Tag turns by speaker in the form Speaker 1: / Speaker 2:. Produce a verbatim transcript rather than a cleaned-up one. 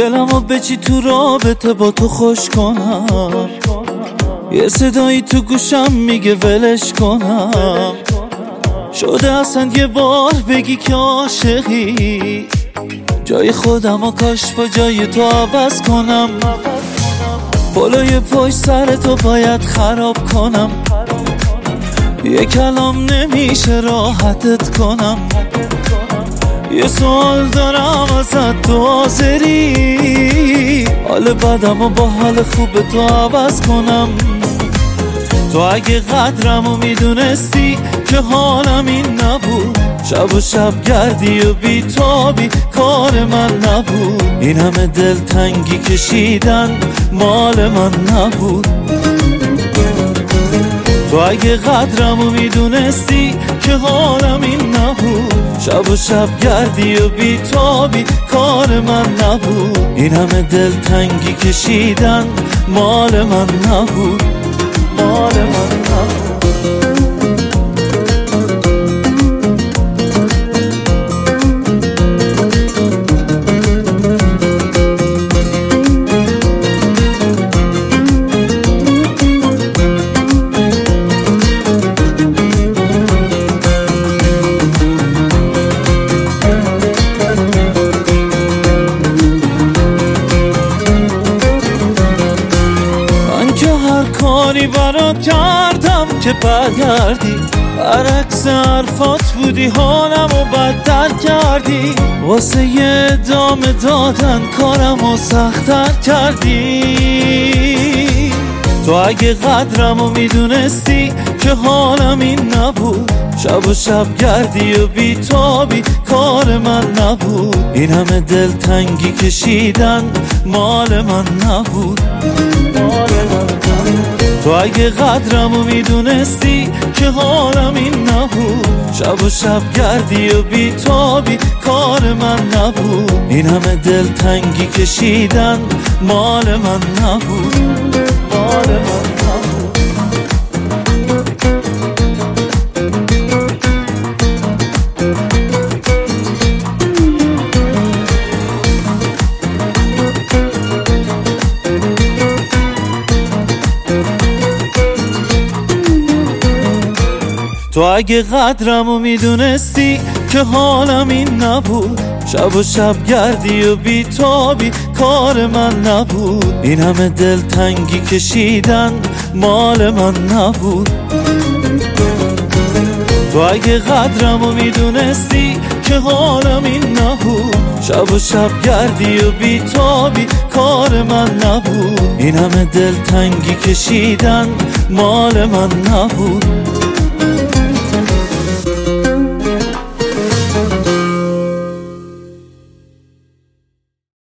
Speaker 1: دلمو بچی تو رابطه با تو خوش کنم، یه صدایی تو گوشم میگه ولش کنم. شده اصلا یه بار بگی که عاشقی، جای خودم و کاش با جای تو عوض کنم. بالای پشت سر تو باید خراب کنم، یه کلام نمیشه راحتت کنم. یه سوال دارم ازت، تو حاضری حال بدم و با حال خوب تو عوض کنم؟ تو اگه قدرمو میدونستی که حالم این نبود، شب و شب گردی و بیتابی کار من نبود. این همه دلتنگی کشیدن مال من نبود. تو اگه قدرمو میدونستی که حالم این نبود، شب و شب گردی و بیتابی کار من نبود. این همه دلتنگی کشیدن مال من نبود، مال من نبود. کاری برات کردم که برگردی، برعکس حرفات بودی حالمو بدتر کردی. واسه یه ادامه دادن کارمو سخت‌تر کردی. تو اگه قدرمو میدونستی که حالم این نبود، شب و شب گردی و بیتابی کار من نبود. این همه دلتنگی کشیدن مال من نبود، مال من نبود. تو اگه قدرمو میدونستی که حالم این نبود، شب و شب گردی و بیتابی کار من نبود. این همه دلتنگی کشیدن مال من نبود، مال من نبود. تو اگه قدرمو میدونستی که حالم این نبود، شب و شب گردی و بیتابی کار من نبود. این همه دلتنگی کشیدن مال من نبود. تو اگه قدرمو میدونستی که حالم این نبود، شب و شب گردی و بیتابی کار من نبود. این همه دلتنگی کشیدن مال من نبود.